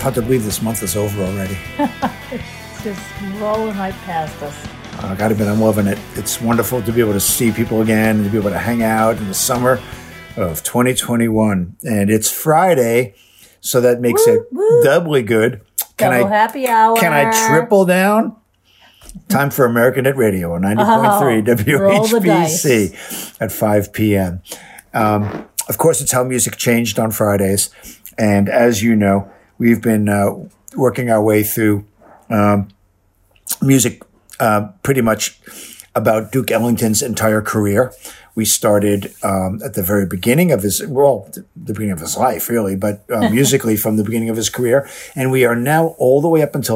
hard to believe this month is over already. It's just rolling right past us. I gotta admit, I'm loving it. It's wonderful to be able to see people again and to be able to hang out in the summer of 2021. And it's Friday, so that makes it doubly good. Double happy hour. Can I triple down? Time for American Hit Radio on 90.3 WHBC at 5 p.m. Of course, it's how music changed on Fridays. And as you know, we've been working our way through music pretty much about Duke Ellington's entire career. We started at the very beginning of his, the beginning of his life, really, but musically from the beginning of his career. And we are now all the way up until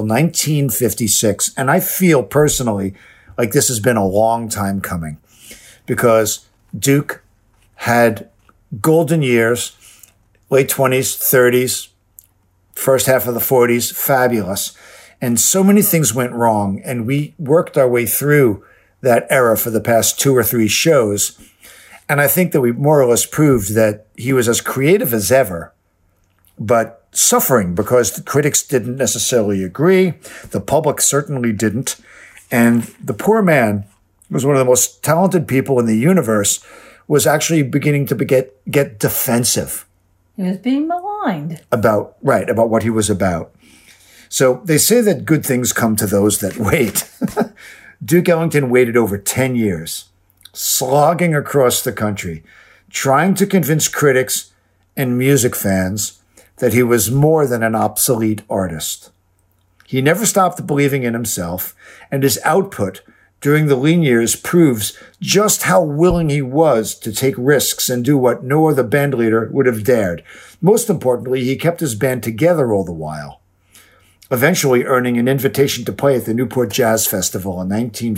1956. And I feel personally like this has been a long time coming because Duke had golden years, late 20s, 30s, first half of the 40s, fabulous. And so many things went wrong. And we worked our way through that era for the past 2 or 3 shows. And I think that we more or less proved that he was as creative as ever, but suffering because the critics didn't necessarily agree. The public certainly didn't. And the poor man was one of the most talented people in the universe, was actually beginning to get defensive. He was being maligned. About what he was about. So they say that good things come to those that wait. Duke Ellington waited over 10 years, slogging across the country, trying to convince critics and music fans that he was more than an obsolete artist. He never stopped believing in himself, and his output during the lean years proves just how willing he was to take risks and do what no other band leader would have dared. Most importantly, he kept his band together all the while, eventually earning an invitation to play at the Newport Jazz Festival in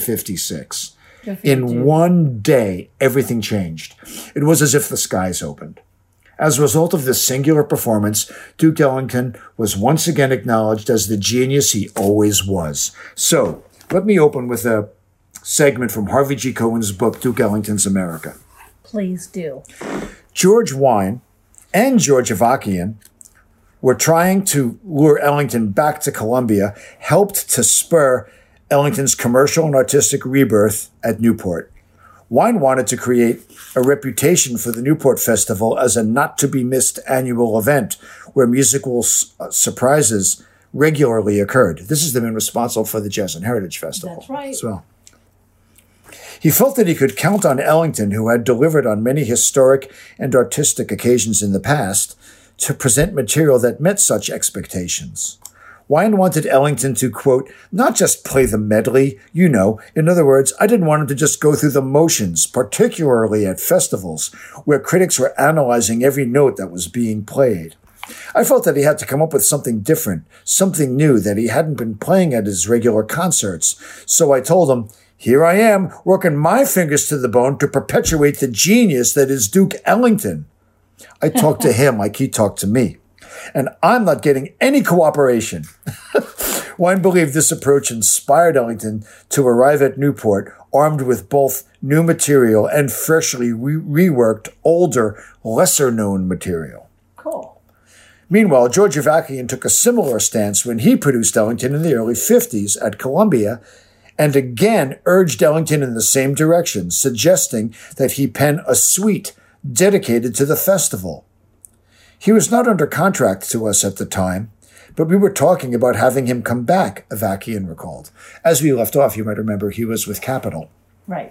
1956. In one day, everything changed. It was as if the skies opened. As a result of this singular performance, Duke Ellington was once again acknowledged as the genius he always was. So, let me open with a segment from Harvey G. Cohen's book, Duke Ellington's America. Please do. George Wein and George Avakian were trying to lure Ellington back to Columbia, helped to spur Ellington's commercial and artistic rebirth at Newport. Wein wanted to create a reputation for the Newport Festival as a not-to-be-missed annual event where musical surprises regularly occurred. This is the man responsible for the Jazz and Heritage Festival. That's right. As well. He felt that he could count on Ellington, who had delivered on many historic and artistic occasions in the past, to present material that met such expectations. Wein wanted Ellington to, quote, not just play the medley, you know. In other words, I didn't want him to just go through the motions, particularly at festivals, where critics were analyzing every note that was being played. I felt that he had to come up with something different, something new that he hadn't been playing at his regular concerts. So I told him, here I am, working my fingers to the bone to perpetuate the genius that is Duke Ellington. I talked to him like he talked to me, and I'm not getting any cooperation. Wein believed this approach inspired Ellington to arrive at Newport armed with both new material and freshly reworked, older, lesser-known material. Cool. Meanwhile, George Avakian took a similar stance when he produced Ellington in the early 50s at Columbia, and again urged Ellington in the same direction, suggesting that he pen a suite dedicated to the festival. He was not under contract to us at the time, but we were talking about having him come back, Avakian recalled. As we left off, you might remember he was with Capitol. Right.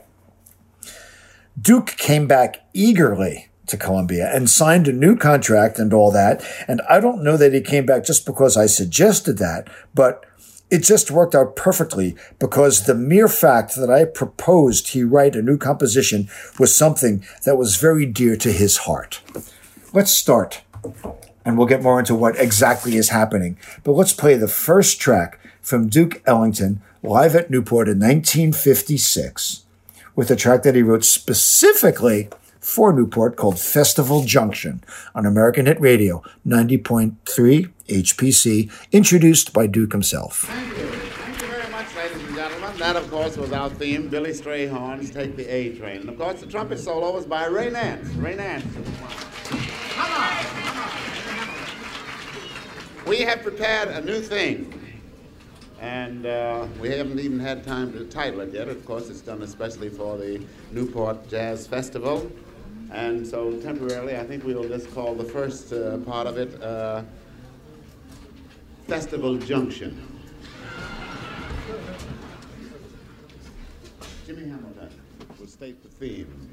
Duke came back eagerly to Columbia and signed a new contract and all that, and I don't know that he came back just because I suggested that, but it just worked out perfectly because the mere fact that I proposed he write a new composition was something that was very dear to his heart. Let's start, and we'll get more into what exactly is happening. But let's play the first track from Duke Ellington live at Newport in 1956 with a track that he wrote specifically for Newport called Festival Junction on American Hit Radio, 90.3 HPC, introduced by Duke himself. Thank you. Thank you very much, ladies and gentlemen. That, of course, was our theme, Billy Strayhorn's Take the A Train. And, of course, the trumpet solo was by Ray Nance. Ray Nance. Come on. We have prepared a new thing, and we haven't even had time to title it yet. Of course, it's done especially for the Newport Jazz Festival, and so temporarily I think we'll just call the first part of it Festival Junction. Jimmy Hamilton will state the theme.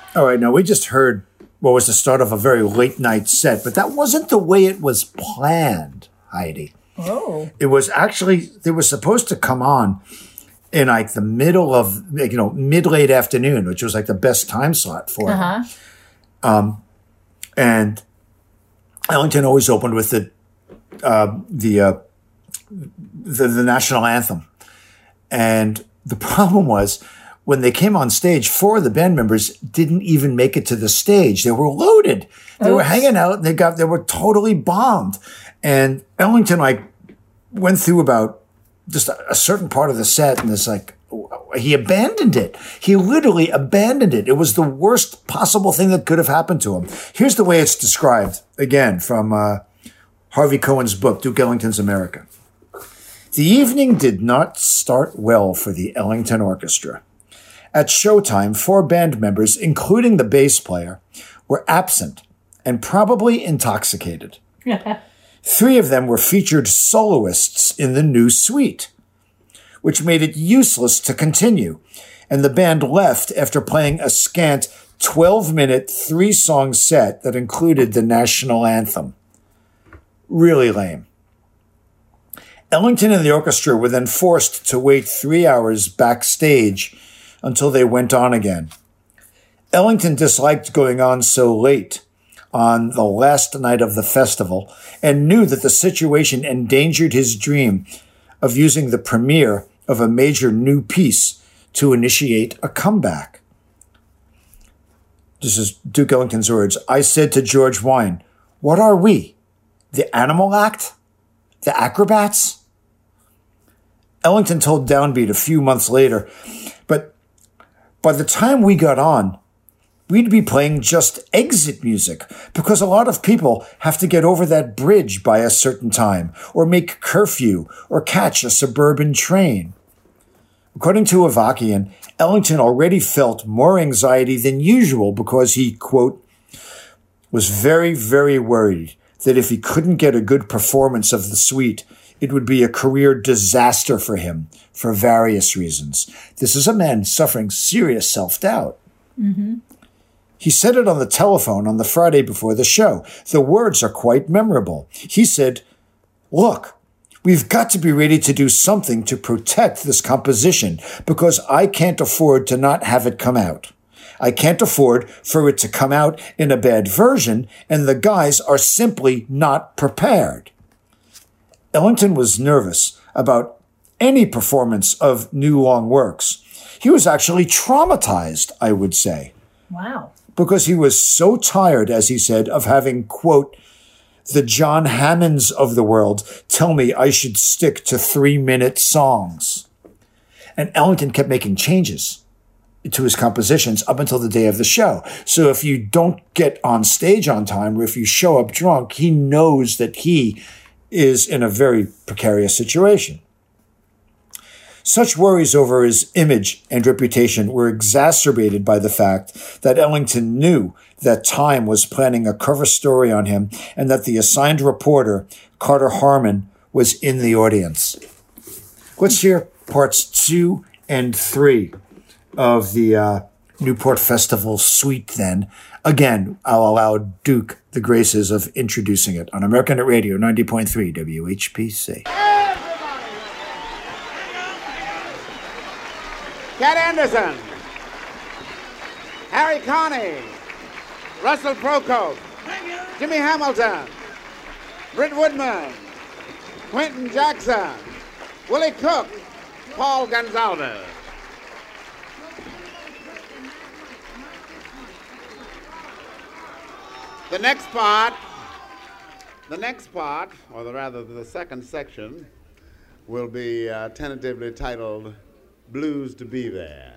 All right, now we just heard what was the start of a very late night set, but that wasn't the way it was planned, Heidi. Oh. It was actually, they were supposed to come on in like the middle of, mid-late afternoon, which was like the best time slot for it. And Ellington always opened with the national anthem. And the problem was when they came on stage, 4 of the band members didn't even make it to the stage. They were loaded. They were hanging out and they were totally bombed. And Ellington went through about just a certain part of the set and it's he abandoned it. He literally abandoned it. It was the worst possible thing that could have happened to him. Here's the way it's described, again, from Harvey Cohen's book, Duke Ellington's America. The evening did not start well for the Ellington Orchestra. At showtime, 4 band members, including the bass player, were absent and probably intoxicated. 3 of them were featured soloists in the new suite, which made it useless to continue, and the band left after playing a scant 12-minute, 3-song set that included the national anthem. Really lame. Ellington and the orchestra were then forced to wait 3 hours backstage until they went on again. Ellington disliked going on so late on the last night of the festival and knew that the situation endangered his dream of using the premiere of a major new piece to initiate a comeback. This is Duke Ellington's words. I said to George Wein, "What are we? The Animal Act? The Acrobats?" Ellington told Downbeat a few months later, but by the time we got on, we'd be playing just exit music because a lot of people have to get over that bridge by a certain time or make curfew or catch a suburban train. According to Avakian, Ellington already felt more anxiety than usual because he, quote, was very, very worried that if he couldn't get a good performance of the suite, it would be a career disaster for him for various reasons. This is a man suffering serious self-doubt. Mm-hmm. He said it on the telephone on the Friday before the show. The words are quite memorable. He said, "Look, we've got to be ready to do something to protect this composition because I can't afford to not have it come out. I can't afford for it to come out in a bad version, and the guys are simply not prepared." Ellington was nervous about any performance of new long works. He was actually traumatized, I would say. Wow. Because he was so tired, as he said, of having, quote, the John Hammonds of the world tell me I should stick to 3-minute songs. And Ellington kept making changes to his compositions up until the day of the show. So if you don't get on stage on time or if you show up drunk, he knows that he is in a very precarious situation. Such worries over his image and reputation were exacerbated by the fact that Ellington knew that Time was planning a cover story on him and that the assigned reporter, Carter Harmon, was in the audience. Let's hear parts 2 and 3 of the Newport Festival suite then. Again, I'll allow Duke the graces of introducing it on American Net Radio 90.3 WHPC. Cat Anderson, Harry Connick, Russell Procope, Jimmy Hamilton, Britt Woodman, Quentin Jackson, Willie Cook, Paul Gonsalves. The next part, or rather the second section, will be tentatively titled Blues to Be There.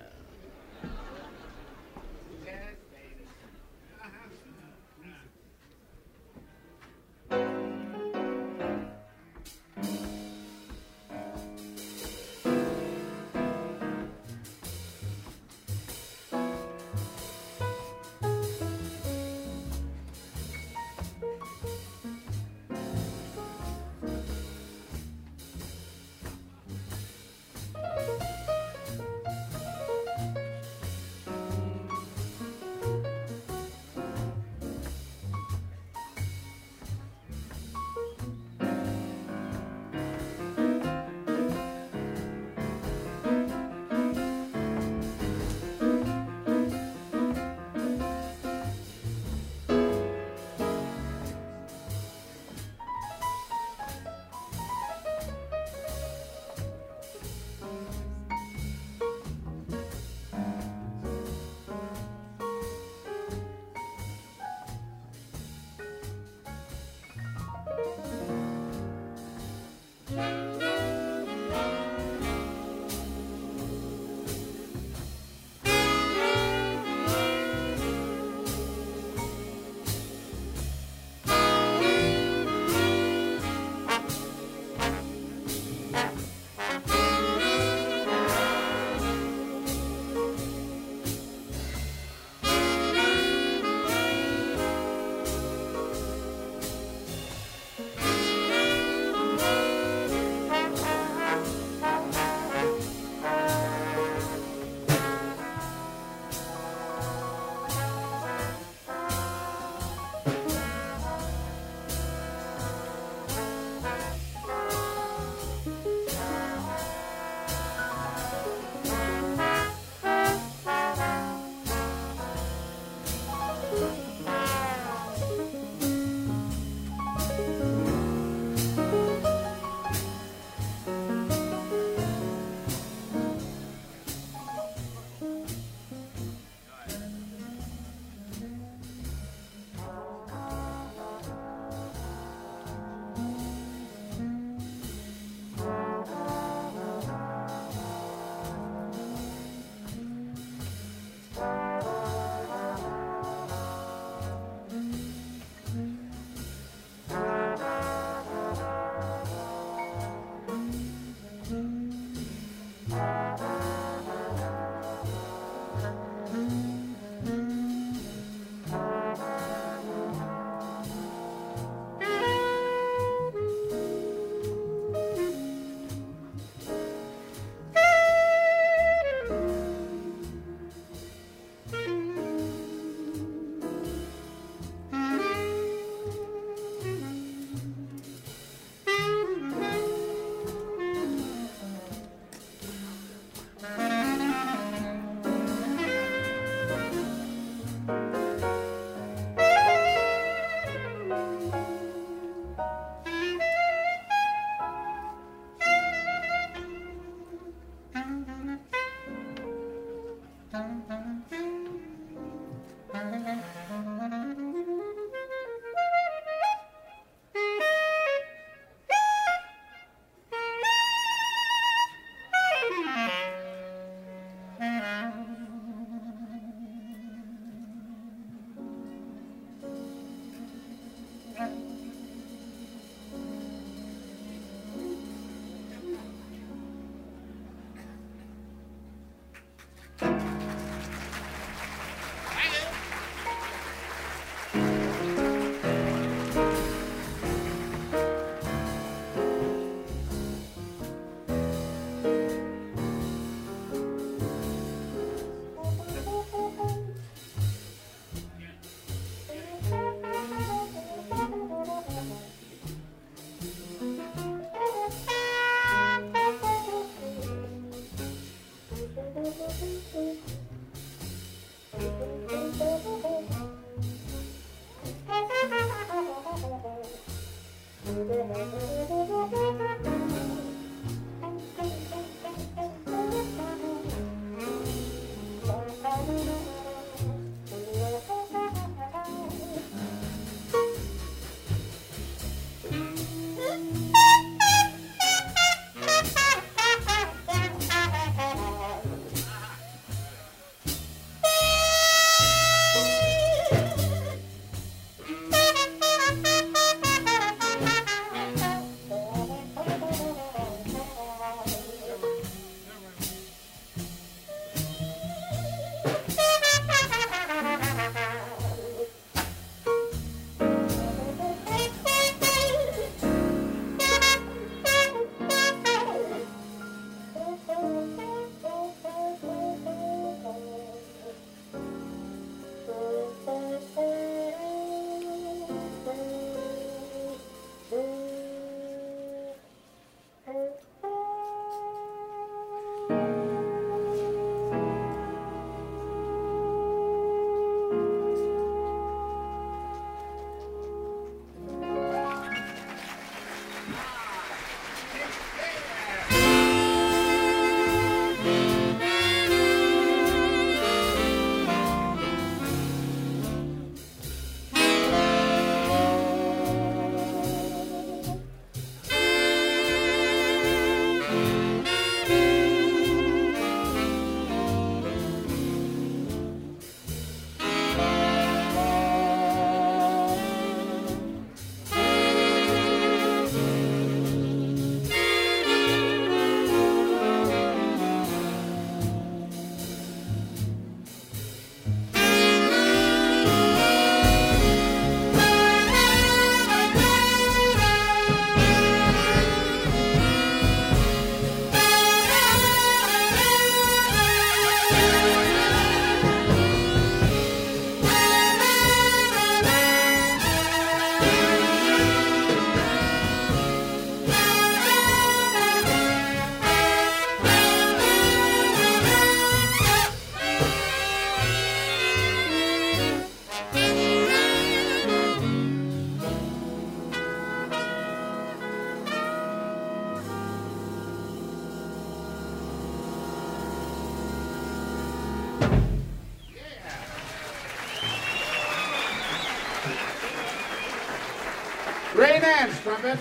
Ray Nance, trumpet.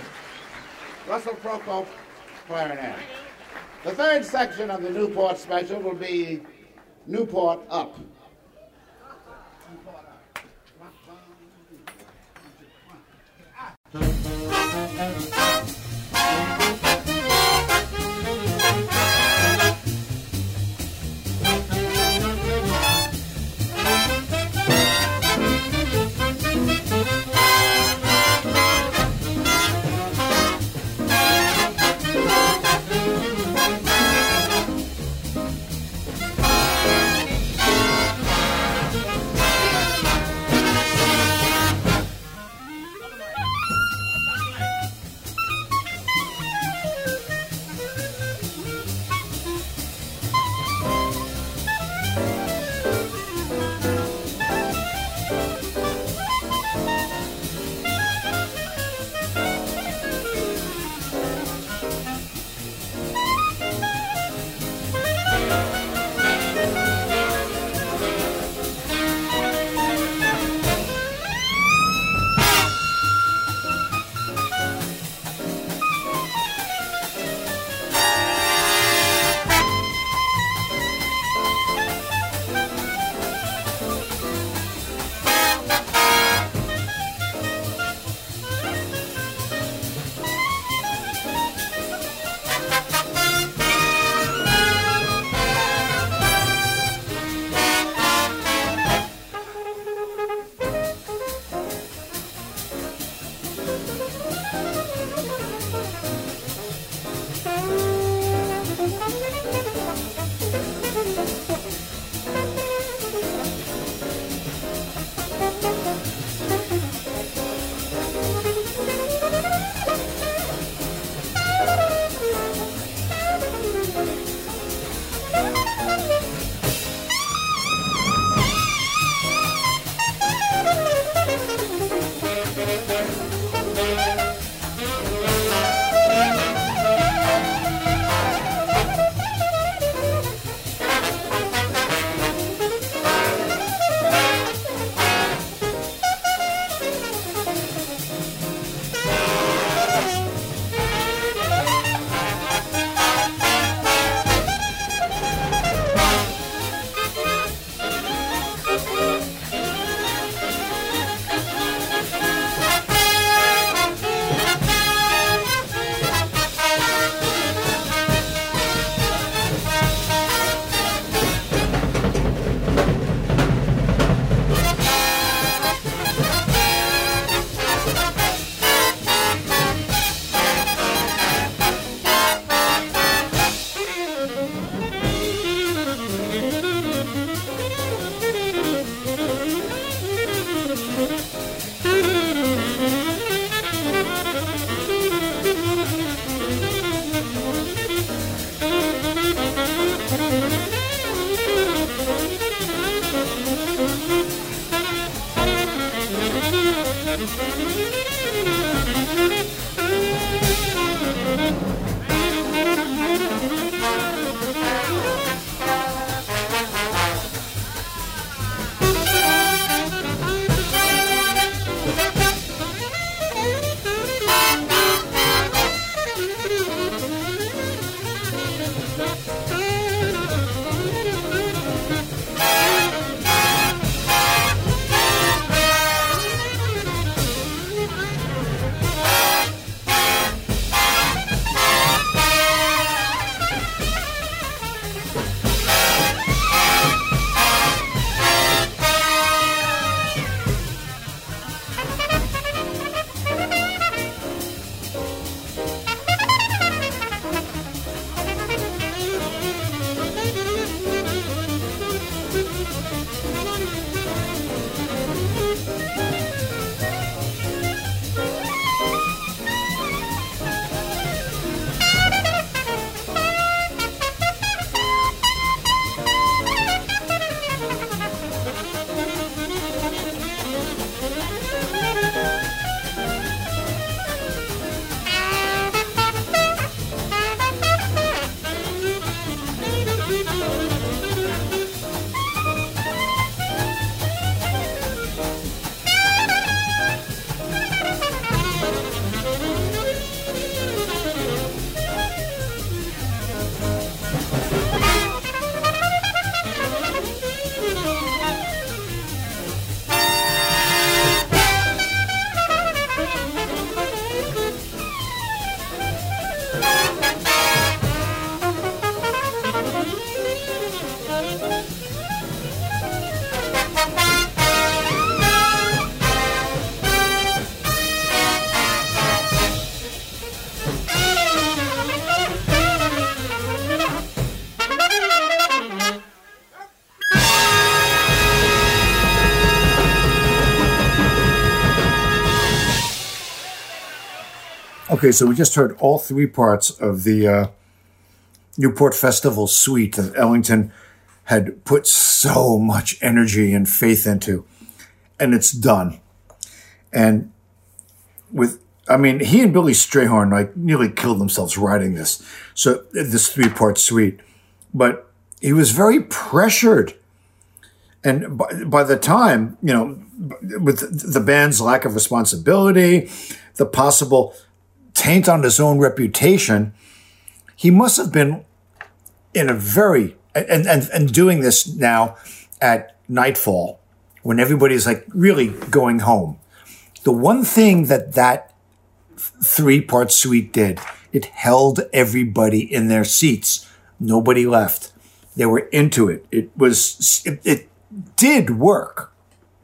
Russell Prokop, clarinet. The third section of the Newport special will be Newport Up. Okay, so we just heard all three parts of the Newport Festival suite that Ellington had put so much energy and faith into, and it's done. And he and Billy Strayhorn nearly killed themselves writing this. So this three-part suite, but he was very pressured. And by the time, with the band's lack of responsibility, the possible taint on his own reputation, he must have been in a very, and doing this now at nightfall when everybody's really going home. The one thing that three-part suite did, it held everybody in their seats. Nobody left. They were into it. It did work.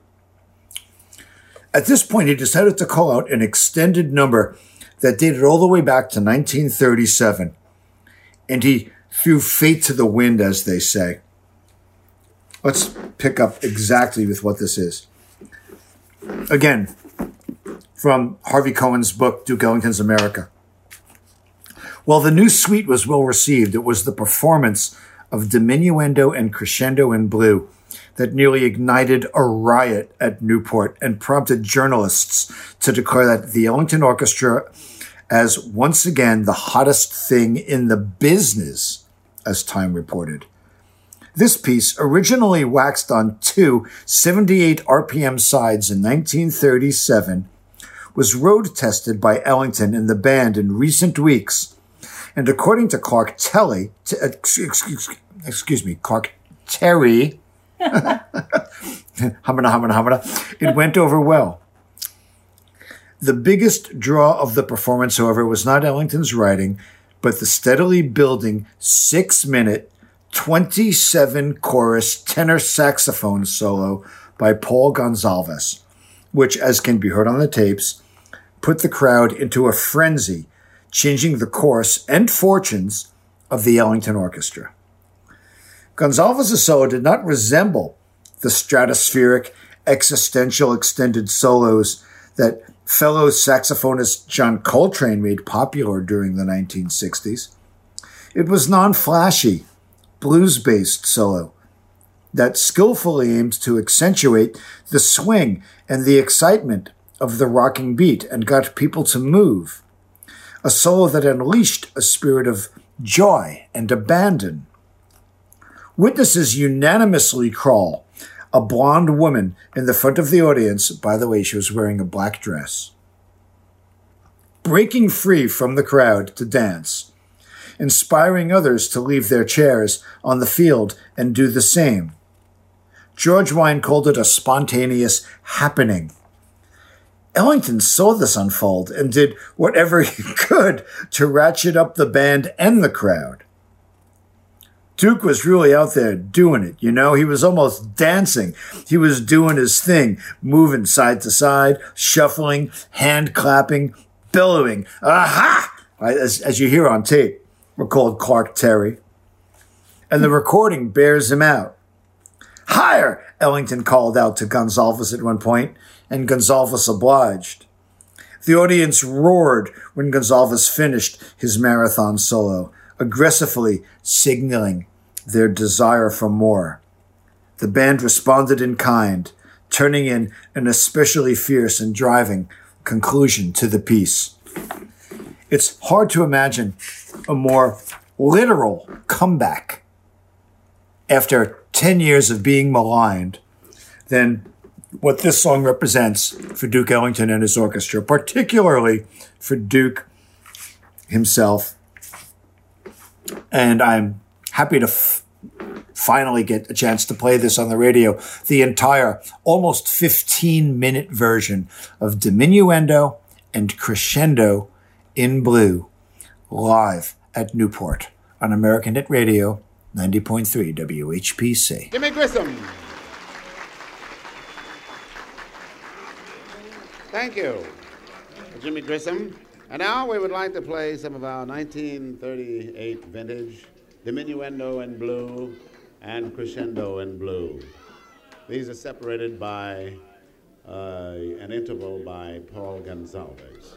At this point, he decided to call out an extended number that dated all the way back to 1937. And he threw fate to the wind, as they say. Let's pick up exactly with what this is. Again, from Harvey Cohen's book, Duke Ellington's America. While the new suite was well received, it was the performance of Diminuendo and Crescendo in Blue that nearly ignited a riot at Newport and prompted journalists to declare that the Ellington Orchestra as once again the hottest thing in the business, as Time reported. This piece, originally waxed on two 78 RPM sides in 1937, was road tested by Ellington and the band in recent weeks. And according to Clark Terry, it went over well. The biggest draw of the performance, however, was not Ellington's writing, but the steadily building 6-minute, 27-chorus tenor saxophone solo by Paul Gonsalves, which, as can be heard on the tapes, put the crowd into a frenzy, changing the course and fortunes of the Ellington Orchestra. Gonsalves' solo did not resemble the stratospheric, existential extended solos that fellow saxophonist John Coltrane made popular during the 1960s. It was non-flashy, blues-based solo that skillfully aimed to accentuate the swing and the excitement of the rocking beat and got people to move. A solo that unleashed a spirit of joy and abandon. Witnesses unanimously call a blonde woman in the front of the audience, by the way, she was wearing a black dress, breaking free from the crowd to dance. inspiring others to leave their chairs on the field and do the same. George Wein called it a spontaneous happening. Ellington saw this unfold and did whatever he could to ratchet up the band and the crowd. Duke was really out there doing it, you know. He was almost dancing. He was doing his thing, moving side to side, shuffling, hand clapping, bellowing. Aha! As you hear on tape, recalled Clark Terry. And the recording bears him out. Higher! Ellington called out to Gonsalves at one point, and Gonsalves obliged. The audience roared when Gonsalves finished his marathon solo, aggressively signaling their desire for more. The band responded in kind, turning in an especially fierce and driving conclusion to the piece. It's hard to imagine a more literal comeback after 10 years of being maligned than what this song represents for Duke Ellington and his orchestra, particularly for Duke himself. And I'm happy to finally get a chance to play this on the radio, the entire almost 15-minute version of Diminuendo and Crescendo in Blue, live at Newport on American Hit Radio, 90.3 WHPC. Jimmy Grissom. Thank you, Jimmy Grissom. And now we would like to play some of our 1938 vintage Diminuendo in Blue and Crescendo in Blue. These are separated by an interval by Paul Gonsalves.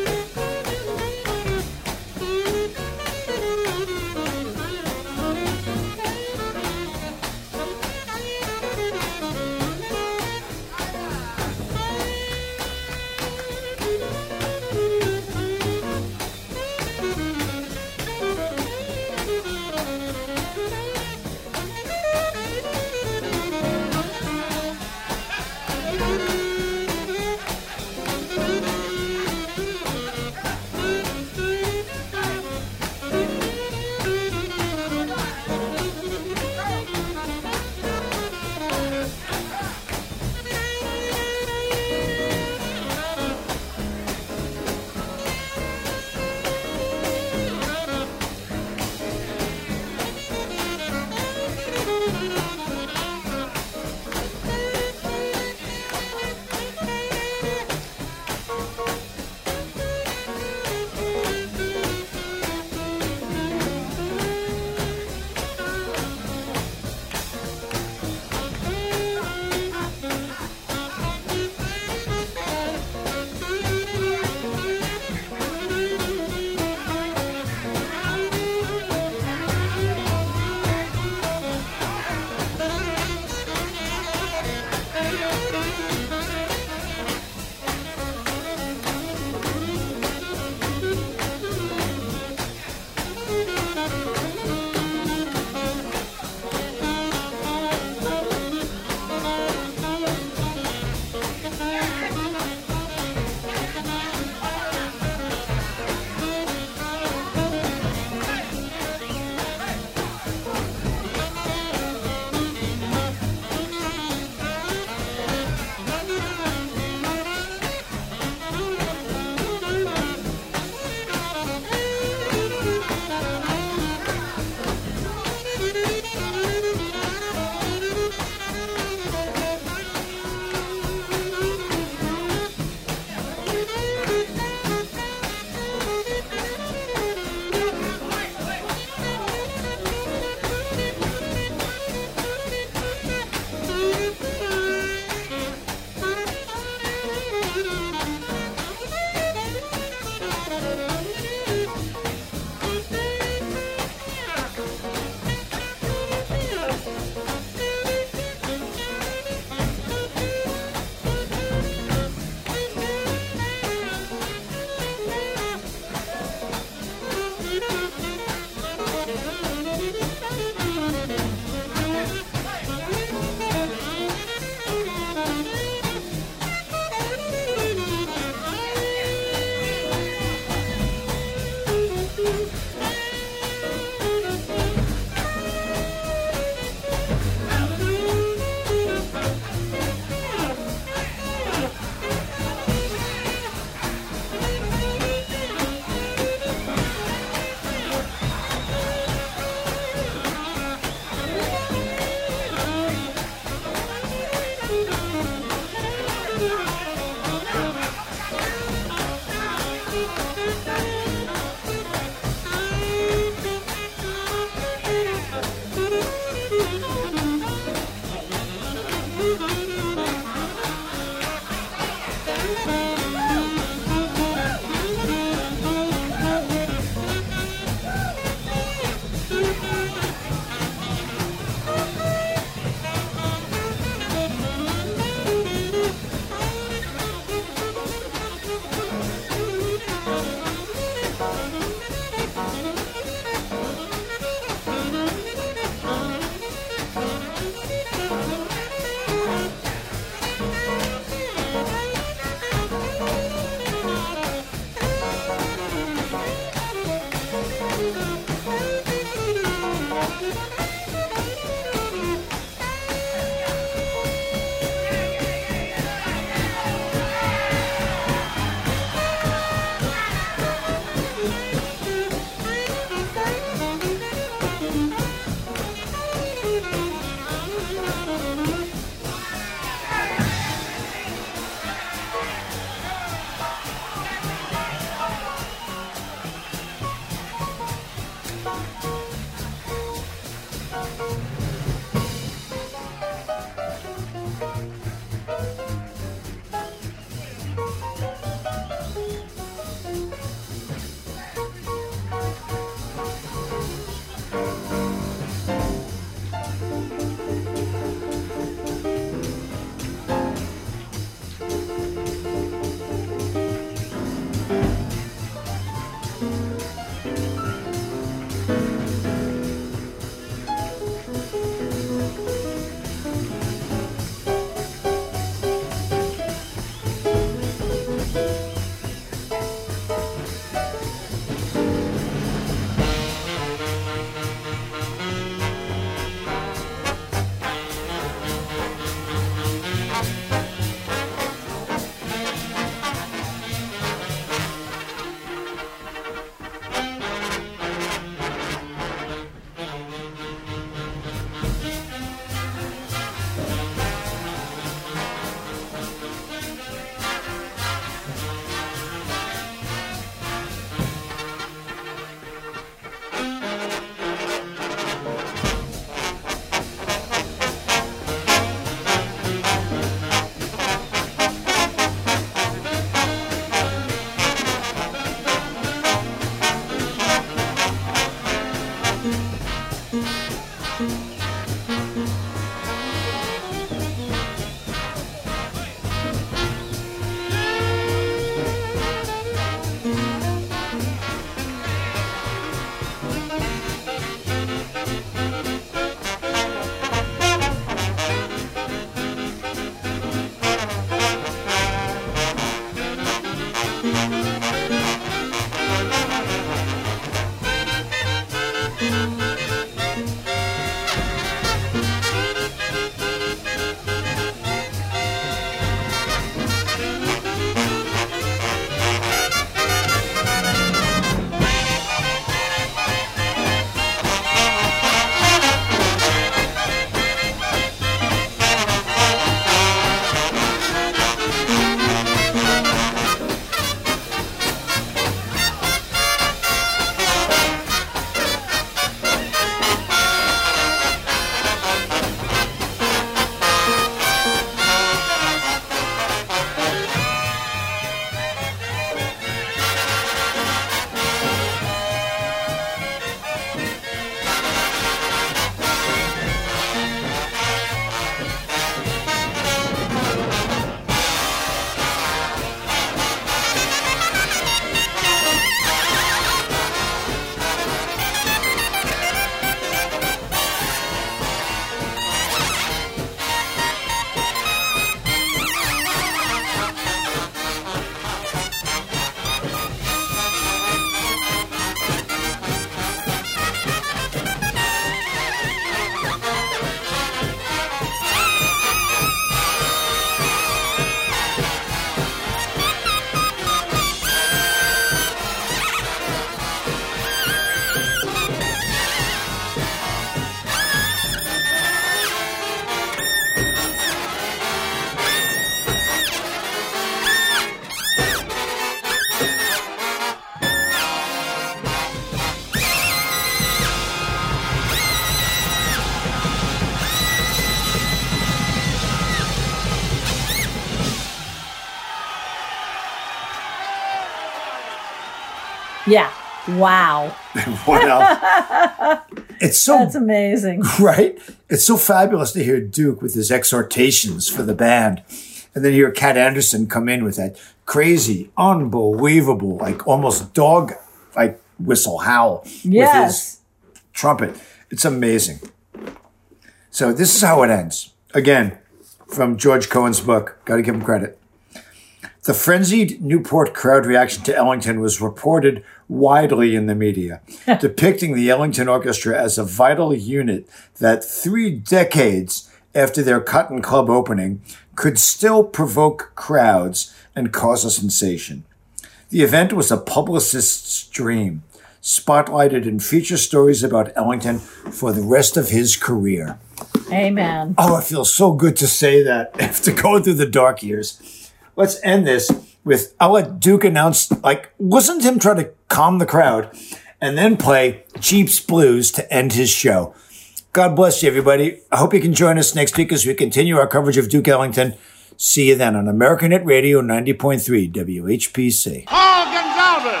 Yeah. Wow. Wow. It's so That's amazing. right. It's so fabulous to hear Duke with his exhortations for the band, and then hear Cat Anderson come in with that crazy, unbelievable, like almost dog like whistle howl with Yes. his trumpet. It's amazing. So this is how it ends. Again, from George Cohen's book. Got to give him credit. The frenzied Newport crowd reaction to Ellington was reported widely in the media, depicting the Ellington Orchestra as a vital unit that 3 decades after their Cotton Club opening could still provoke crowds and cause a sensation. The event was a publicist's dream, spotlighted in feature stories about Ellington for the rest of his career. Amen. Oh, it feels so good to say that after going through the dark years. Let's end this with, I'll let Duke announce, listen to him try to calm the crowd and then play Jeep's Blues to end his show. God bless you, everybody. I hope you can join us next week as we continue our coverage of Duke Ellington. See you then on American Hit Radio 90.3 WHPC. Paul Gonsalves.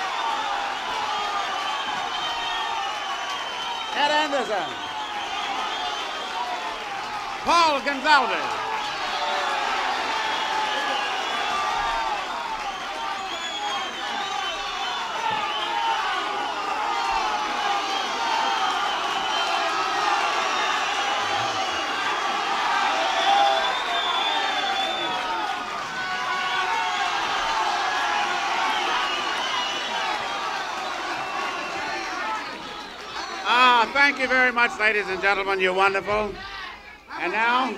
Ed Anderson. Paul Gonsalves. Thank you very much, ladies and gentlemen. You're wonderful. And now...